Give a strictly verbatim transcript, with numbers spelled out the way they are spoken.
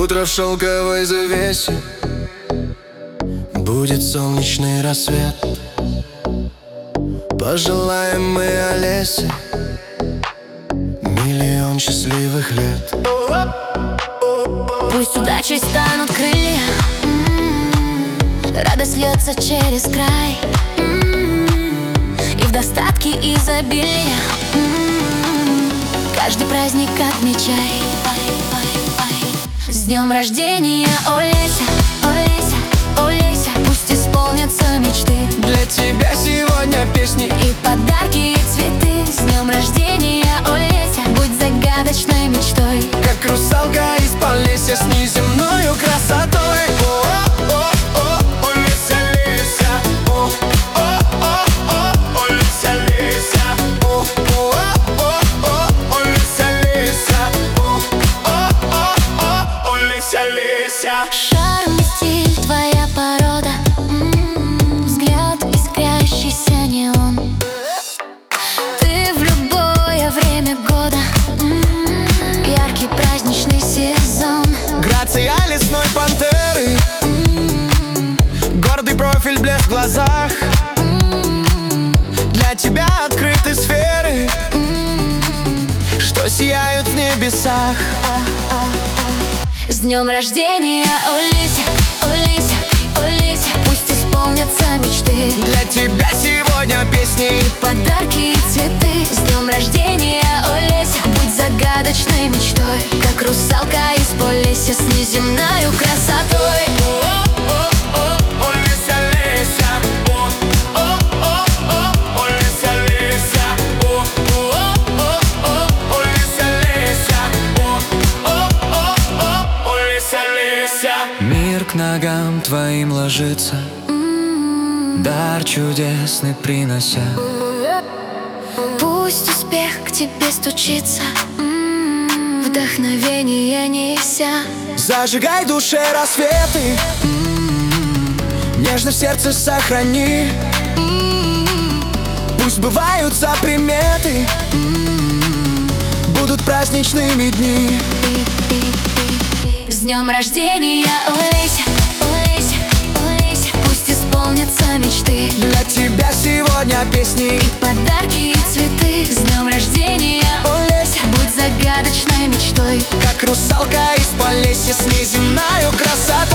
Утро в шелковой завесе, будет солнечный рассвет. Пожелаем мы Олесе миллион счастливых лет. Пусть удачей станут крылья, м-м-м. Радость льется через край, м-м-м. И в достатке изобилия, м-м-м. Каждый праздник отмечай. С днем рождения, Олеся, Олеся, Олеся. Пусть исполнятся мечты. Для тебя сегодня песни и подарки, и цветы. С днем рождения, Олеся. Будь загадочной мечтой, как русалка из Полесья с неземною красотой. Шарм и стиль, твоя порода, м-м-м. Взгляд искрящийся неон. Ты в любое время года, м-м-м. Яркий праздничный сезон. Грация лесной пантеры, м-м-м. Гордый профиль, блеск в глазах, м-м-м. Для тебя открыты сферы, м-м-м. Что сияют в небесах. С днем рождения, Олеся, Олеся, Олеся. Пусть исполнятся мечты. Для тебя сегодня песни и подарки, и цветы. С днем рождения, Олеся. Будь загадочной мечтой, как русалка из Полесья с неземною красотой. Мир к ногам твоим ложится, м-м-м. дар чудесный принося. Пусть успех к тебе стучится, м-м-м. Вдохновение неся. Зажигай в душе рассветы, м-м-м. Нежно в сердце сохрани, м-м-м. Пусть сбываются приметы, м-м-м. Будут праздничными дни. С днем рождения, Олеся, Олеся, Олеся. Пусть исполнятся мечты. Для тебя сегодня песни и подарки, и цветы. С днем рождения, Олеся. Будь загадочной мечтой, как русалка из Полесья с неземною красотой.